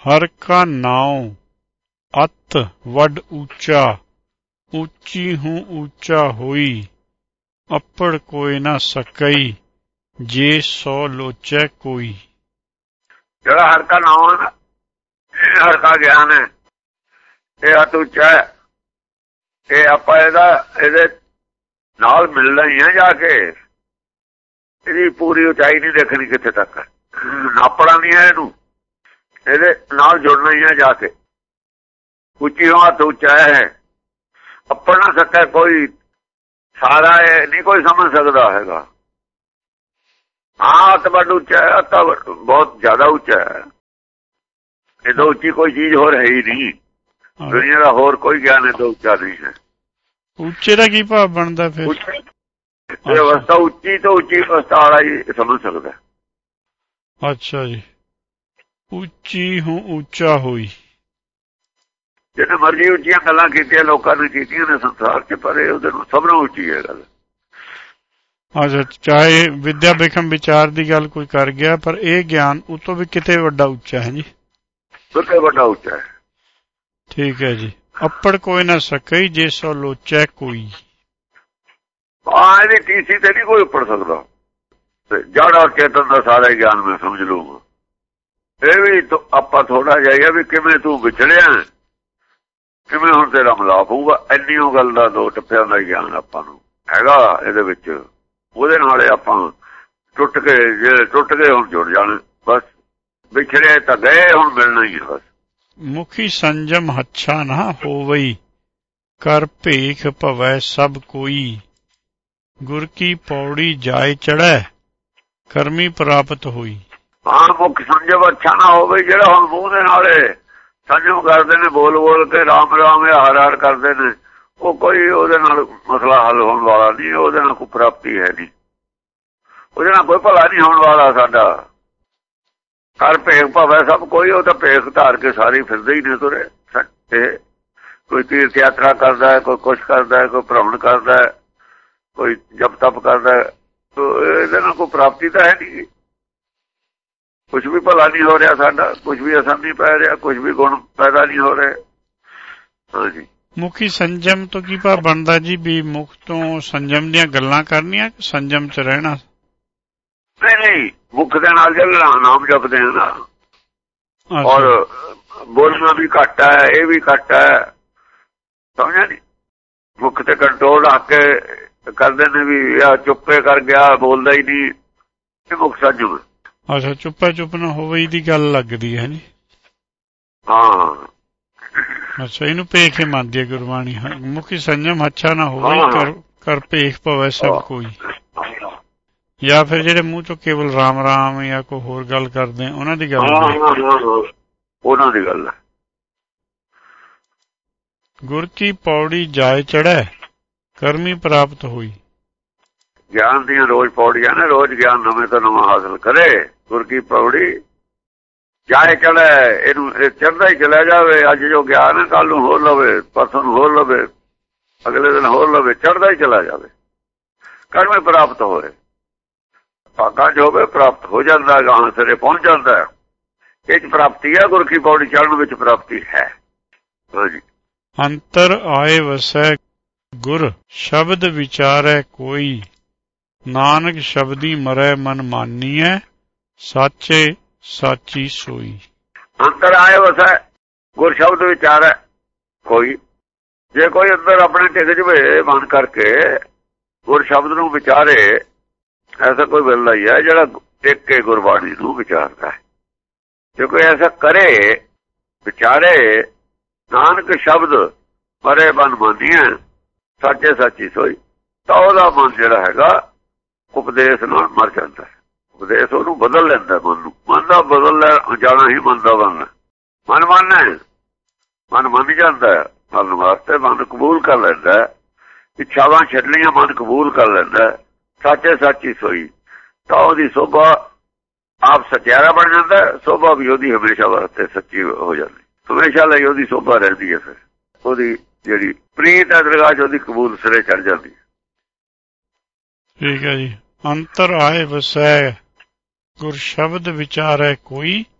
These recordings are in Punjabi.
हर का नाम अत वड ऊंचा, ऊंची हूँ ऊंचा होई, अपड़ कोई ना सकई, जे सौ लोचै कोई। ਜਿਹੜਾ ਹਰ ਕਾ ਨਾਮ ਹੈ ਨਾ, ਇਹ ਹਰ ਕਾ ਗਿਆਨ ਹੈ, ਇਹ ਅਤ ਉੱਚਾ ਹੈ। ਇਹ ਆਪਾਂ ਇਹਦੇ ਨਾਲ ਮਿਲਣਾ ਹੀ ਹੈ। ਜਾ ਕੇ ਇਹਦੀ ਪੂਰੀ ਉਚਾਈ ਨਹੀਂ ਦੇਖਣੀ ਕਿੱਥੇ ਤੱਕ, ਨਾਪਣਾ ਨਹੀਂ ਹੈ ਇਹਨੂੰ, ਇਹਦੇ ਨਾਲ ਜੁੜਨਾ ਹੀ ਹੈ ਜਾ ਕੇ। ਉੱਚੀ ਹੋ ਅਤ ਉੱਚਾ ਹੈ, ਅੱਪੜ ਨਾ ਸਕਦਾ ਕੋਈ, ਸਾਰਾ ਇਹ ਨਹੀਂ ਕੋਈ ਸਮਝ ਸਕਦਾ ਹੈਗਾ। ਹਾਂ, ਅਤ ਵੱਡ ਉੱਚਾ ਹੈ, ਅਤ ਬਹੁਤ ਜ਼ਿਆਦਾ ਉੱਚਾ ਹੈ। ਇਹ ਤੋਂ ਉੱਚੀ ਕੋਈ ਚੀਜ਼ ਹੋਰ ਹੈ ਹੀ ਨਹੀਂ, ਦੁਨੀਆ ਦਾ ਹੋਰ ਕੋਈ ਗਿਆਨ ਇਹ ਤੋਂ ਉੱਚਾ ਨਹੀਂ ਹੈ। ਉੱਚੇ ਦਾ ਕੀ ਭਾਵ ਬਣਦਾ ਫਿਰ? ਇਹ ਅਵਸਥਾ ਉੱਚੀ ਤੋਂ ਉੱਚੀ ਅਵਸਥਾ ਵਾਲਾ ਹੀ ਸਮਝ ਸਕਦਾ। ਅੱਛਾ ਜੀ, ਉੱਚੀ ਹੂੰ ਉੱਚਾ ਹੋਈ। ਜਿਹਨੇ ਮਰਜ਼ੀ ਉੱਚੀਆਂ ਗੱਲਾਂ ਕੀਤੀਆਂ ਲੋਕਾਂ ਨੇ ਕੀਤੀਆਂ ਨੇ ਸੰਸਾਰ 'ਚ, ਪਰ ਇਹ ਉਹਦੇ ਨੂੰ ਸਭ ਨੂੰ ਉੱਚੀ ਹੈ ਗੱਲ। ਅੱਛਾ, ਚਾਹੇ ਵਿਦਿਆ ਬੇਖਮ ਵਿਚਾਰ ਦੀ ਗੱਲ ਕੋਈ ਕਰ ਗਿਆ, ਪਰ ਇਹ ਗਿਆਨ ਉਹ ਤੋਂ ਵੀ ਕਿਤੇ ਵੱਡਾ ਉੱਚਾ ਹੈ ਜੀ, ਕਿਤੇ ਵੱਡਾ ਉੱਚਾ ਹੈ। ਠੀਕ ਹੈ ਜੀ। ਅੱਪੜ ਕੋਈ ਨਾ ਸਕਈ, ਜੇ ਸੋ ਲੋਚੈ ਕੋਈ। ਹਾਂ, ਇਹਦੀ ਟੀਸੀ ਤੇ ਨਹੀਂ ਕੋਈ ਉੱਪੜ ਸਕਦਾ। ਜੜ ਔਰ ਚੇਤਨ ਦਾ ਸਾਰਾ ਗਿਆਨ ਮੈਂ ਸਮਝ ਲੂੰਗਾ। ਇਹ ਵੀ ਆਪਾਂ ਥੋੜਾ ਜਿਹਾ ਵੀ ਕਿਵੇਂ ਤੂੰ ਵਿਛੜਿਆ, ਕਿਵੇਂ ਹੁਣ ਤੇਰਾ ਮਿਲਾਪ ਹੋਊਗਾ, ਇੰਨੀ ਉਹ ਗੱਲ ਦਾ 2 ਟੱਪਿਆਂ ਦਾ ਗਿਆਨ ਆਪਾਂ ਨੂੰ ਹੈਗਾ ਇਹਦੇ ਵਿੱਚ। ਉਹਦੇ ਨਾਲ ਆਪਾਂ ਟੁੱਟ ਕੇ ਹੁਣ ਜੁੜ ਜਾਣਾ ਬਸ। ਵਿਛੜੇ ਤਾਂ ਗਏ, ਹੁਣ ਮਿਲਣਾ ਹੀ ਹੈ ਬਸ। ਮੁਖੀ ਸੰਜਮ ਹੱਛਾ ਨਾ ਹੋਵਈ, ਕਰ ਭੇਖ ਭਵੈ ਸਭ ਕੋਈ, ਗੁਰ ਕੀ ਪੌੜੀ ਜਾਏ ਚੜ੍ਹੈ, ਕਰਮੀ ਪ੍ਰਾਪਤ ਹੋਈ। ਹਾਂ, ਮੁੱਖ ਸੰਜਮ ਅੱਛਾ ਨਾ ਹੋਵੇ। ਜਿਹੜਾ ਹੁਣ ਮੂੰਹ ਦੇ ਨਾਲ ਸੰਜਮ ਕਰਦੇ ਨੇ, ਬੋਲ ਕੇ ਰਾਮ ਰਾਮ ਹਰ ਹਰ ਕਰਦੇ ਨੇ, ਉਹ ਕੋਈ ਉਹਦੇ ਨਾਲ ਮਸਲਾ ਹੱਲ ਹੋਣ ਵਾਲਾ ਨਹੀਂ, ਉਹਦੇ ਨਾਲ ਕੋਈ ਪ੍ਰਾਪਤੀ ਹੈ ਨਹੀਂ, ਉਹਦੇ ਨਾਲ ਕੋਈ ਭਲਾ ਨਹੀਂ ਹੋਣ ਵਾਲਾ ਸਾਡਾ। ਕਰ ਭੇਖ ਭਾਵੇਂ ਸਭ ਕੋਈ, ਉਹ ਤਾਂ ਭੇਖ ਧਾਰ ਕੇ ਸਾਰੇ ਫਿਰਦੇ ਹੀ ਨੇ ਤੁਰੇ। ਕੋਈ ਤੀਰਥ ਯਾਤਰਾ ਕਰਦਾ ਹੈ, ਕੋਈ ਕੁਛ ਕਰਦਾ ਹੈ, ਕੋਈ ਭ੍ਰਮਣ ਕਰਦਾ ਹੈ, ਕੋਈ ਜਪ ਤਪ ਕਰਦਾ ਹੈ, ਇਹਦੇ ਨਾਲ ਕੋਈ ਪ੍ਰਾਪਤੀ ਤਾਂ ਹੈ ਨਹੀਂ। ਕੁਛ ਵੀ ਭਲਾ ਨਹੀਂ ਹੋ ਰਿਹਾ ਸਾਡਾ, ਕੁਛ ਵੀ ਅਸਰ ਨਹੀਂ ਪੈ ਰਿਹਾ, ਕੁਛ ਵੀ ਗੁਣ ਪੈਦਾ ਨਹੀਂ ਹੋ ਰਹੇ। ਹਾਂਜੀ, ਮੁਖੀ ਸੰਜਮ ਤੋਂ ਕੀ ਭਾਵ ਬਣਦਾ ਜੀ? ਵੀ ਮੁਖ ਤੋਂ ਸੰਜਮ ਦੀਆਂ ਗੱਲਾਂ ਕਰਨੀਆਂ, ਸੰਜਮ 'ਚ ਰਹਿਣਾ? ਨਹੀਂ, ਮੁੱਖ ਦੇ ਨਾਲ ਜਿਹੜਾ ਨਾਮ ਜਪਦੇ ਆ ਨਾ, ਔਰ ਬੋਲਣਾ ਵੀ ਘੱਟ ਹੈ, ਇਹ ਵੀ ਘੱਟ ਹੈ, ਸਮਝਿਆ ਨਹੀਂ। ਮੁੱਖ ਤੇ ਕੰਟਰੋਲ ਰੱਖ ਕੇ ਕਰਦੇ ਨੇ ਵੀ ਆ ਚੁੱਪੇ ਕਰ ਗਿਆ, ਬੋਲਦਾ ਹੀ ਨਹੀਂ, ਇਹ ਮੁੱਖ ਸੰਜਮ। ਅੱਛਾ, ਚੁੱਪ ਨਾ ਹੋਵੇ ਦੀ ਗੱਲ ਲੱਗਦੀ ਹੈ ਜੀ। ਹਾਂ, ਅੱਛਾ, ਇਹਨੂੰ ਭੇਖ ਹੀ ਮੰਨਦੀ ਹੈ ਗੁਰਬਾਣੀ। ਮੁਖੀ ਸੰਜਮ ਅੱਛਾ ਨਾ ਹੋਵੇ, ਕਰ ਭੇਖ ਭਵੈ ਸਭ ਕੋਈ। ਜਾਂ ਫਿਰ ਜਿਹੜੇ ਮੂੰਹ ਚੋਂ ਕੇਵਲ ਰਾਮ ਰਾਮ ਜਾਂ ਕੋਈ ਹੋਰ ਗੱਲ ਕਰਦੇ ਉਹਨਾਂ ਦੀ ਗੱਲ? ਉਹਨਾਂ ਦੀ ਗੱਲ ਹੈ। ਗੁਰ ਕੀ ਪੌੜੀ ਜਾਏ ਚੜ੍ਹੈ, ਕਰਮੀ ਪ੍ਰਾਪਤ ਹੋਈ। ਗਿਆਨ ਦੀਆਂ ਰੋਜ਼ ਪੌੜੀਆਂ ਨੇ, ਰੋਜ਼ ਗਿਆਨ ਨਵੇਂ ਤੋਂ ਨਵਾਂ ਹਾਸਲ ਕਰੇ। ਗੁਰ ਕੀ ਪੌੜੀ ਜਾਏ ਚੜ੍ਹੈ, ਇਹਨੂੰ ਚੜ੍ਹਦਾ ਹੀ ਚਲਾ ਜਾਵੇ। ਅੱਜ ਜੋ ਗਿਆਨ ਹੈ, ਕੱਲ ਨੂੰ ਹੋਰ ਲਵੇ, ਪਰਸੋਂ ਨੂੰ ਹੋਰ ਲਵੇ, ਅਗਲੇ ਦਿਨ ਹੋਰ ਲਵੇ, ਚੜ੍ਹਦਾ ਹੀ ਚਲਾ ਜਾਵੇ। ਕਰਮੀ ਪ੍ਰਾਪਤ ਹੋਏ, ਭਾਗਾਂ 'ਚ ਹੋਵੇ, ਪ੍ਰਾਪਤ ਹੋ ਜਾਂਦਾ, ਗਾਹਾਂ ਸਿਰੇ ਪਹੁੰਚ ਜਾਂਦਾ। ਇਹ 'ਚ ਪ੍ਰਾਪਤੀ ਹੈ, ਗੁਰ ਕੀ ਪੌੜੀ ਚੜ੍ਹਨ ਵਿੱਚ ਪ੍ਰਾਪਤੀ ਹੈ। ਹਾਂਜੀ, ਅੰਤਰ ਆਏ ਵਸੈ ਗੁਰ, ਸ਼ਬਦ ਵਿਚਾਰੈ ਕੋਈ, ਨਾਨਕ ਸ਼ਬਦੀ ਮਰੈ ਮਨ ਮਾਨੀਐ, ਸਾਚੇ ਸਾਚੀ ਸੋਈ। ਅੰਤਰ ਆਏ ਵਸੈ ਗੁਰ ਸ਼ਬਦ ਵਿਚਾਰੈ ਕੋਈ। ਜੇ ਕੋਈ ਅੰਦਰ ਆਪਣੇ ਟਿਕ ਜਵੇ ਮਨ ਕਰਕੇ, ਗੁਰ ਸ਼ਬਦ ਨੂੰ ਵਿਚਾਰੇ, ਐਸਾ ਕੋਈ ਮਿਲਦਾ ਹੀ ਹੈ ਜਿਹੜਾ ਟਿਕ ਕੇ ਗੁਰਬਾਣੀ ਨੂੰ ਵਿਚਾਰਦਾ ਹੈ। ਜੇ ਕੋਈ ਐਸਾ ਕਰੇ, ਵਿਚਾਰੇ, ਨਾਨਕ ਸ਼ਬਦ ਮਰੇ ਮਨ ਮਾਨੀਐ, ਸਾਚੇ ਸਾਚੀ ਸੋਈ, ਤਾਂ ਉਹਦਾ ਮਨ ਜਿਹੜਾ ਹੈਗਾ ਉਪਦੇਸ਼ ਨਾਲ ਮਰ ਜਾਂਦਾ ਹੈ। ਉਪਦੇਸ਼ ਉਹਨੂੰ ਬਦਲ ਲੈਂਦਾ, ਮਨ ਦਾ ਬਦਲ ਜਾਣਾ ਹੀ ਮਨ ਦਾ ਬਣਨਾ। ਮਨ ਮੰਨ ਜਾਂਦਾ, ਮਨ ਵਾਸਤੇ ਮਨ ਕਬੂਲ ਕਰ ਲੈਂਦਾ, ਇੱਛਾਵਾਂ ਛੱਡਣੀਆਂ ਮਨ ਕਬੂਲ ਕਰ ਲੈਂਦਾ, ਸਾਚੇ ਸਾਚੀ ਸੋਈ, ਤਾਂ ਉਹਦੀ ਸੋਭਾ ਆਪ ਸਚਿਆਰਾ ਬਣ ਜਾਂਦਾ। ਸੋਭਾ ਵੀ ਉਹਦੀ ਹਮੇਸ਼ਾ ਵਾਸਤੇ ਸੱਚੀ ਹੋ ਜਾਂਦੀ, ਹਮੇਸ਼ਾ ਲਈ ਉਹਦੀ ਸੋਭਾ ਰਹਿੰਦੀ ਹੈ। ਫਿਰ ਉਹਦੀ ਜਿਹੜੀ ਪ੍ਰੀਤ ਹੈ ਦਰਗਾਹ 'ਚ, ਉਹਦੀ ਕਬੂਲ ਸਿਰੇ ਚੜ ਜਾਂਦੀ ਹੈ। ਠੀਕ ਹੈ ਜੀ। ਅੰਤਰ ਆਏ ਵਸੈ ਗੁਰ ਸ਼ਬਦ ਵਿਚਾਰੈ ਕੋਈ,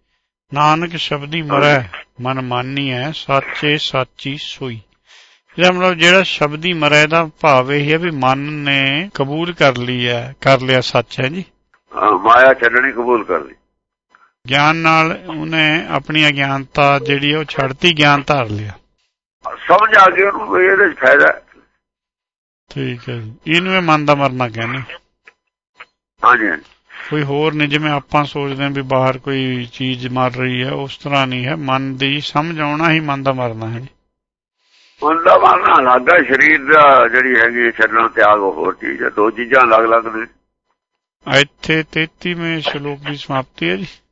ਨਾਨਕ ਸ਼ਬਦੀ ਮਰੈ ਮਨ ਮਾਨੀਐ ਸਾਚੇ ਸਾਚੀ ਸੋਈ। ਇਹਦਾ ਮਤਲਬ ਜਿਹੜਾ ਸ਼ਬਦੀ ਮਰੈ ਦਾ ਭਾਵ ਇਹ ਹੈ ਵੀ ਮਨ ਨੇ ਕਬੂਲ ਕਰ ਲਿਆ ਸੱਚ ਹੈ ਜੀ। ਮਾਇਆ ਛੱਡਣੀ ਕਬੂਲ ਕਰ ਲਈ। ਗਿਆਨ ਨਾਲ ਉਹਨੇ ਆਪਣੀ ਅਗਿਆਨਤਾ ਜਿਹੜੀ ਉਹ ਛੱਡਤੀ, ਗਿਆਨ ਧਾਰ ਲਿਆ, ਸਮਝ ਆ ਗਈ ਉਹਨੂੰ ਇਹਦੇ ਚ ਫਾਇਦਾ। ਠੀਕ ਹੈ ਜੀ। ਇਹਨੂੰ ਇਹ ਮਨ ਦਾ ਮਰਨਾ ਕਹਿੰਦੇ। ਹਾਂਜੀ। ਕੋਈ ਹੋਰ ਨਹੀਂ ਜਿਵੇਂ ਆਪਾਂ ਸੋਚਦੇ ਹਾਂ ਵੀ ਬਾਹਰ ਕੋਈ ਚੀਜ਼ ਮਰ ਰਹੀ ਹੈ, ਉਸ ਤਰ੍ਹਾਂ ਨਹੀਂ ਹੈ। ਮਨ ਦੀ ਸਮਝ ਆਉਣਾ ਹੀ ਮਨ ਦਾ ਮਰਨਾ ਹੈ ਜੀ। ਮਨ ਦਾ ਮਰਨਾ ਅਲੱਗ ਹੈ, ਸਰੀਰ ਦਾ ਜਿਹੜੀ ਹੈਗੀ ਛੱਡਣਾ ਤਿਆਗ ਉਹ ਹੋਰ ਚੀਜ਼ ਹੈ। ਦੋ ਚੀਜ਼ਾਂ ਅਲੱਗ ਅਲੱਗ ਨੇ। ਇੱਥੇ 33ਵੇਂ ਸ਼ਲੋਕ ਦੀ ਸਮਾਪਤੀ ਹੈ ਜੀ।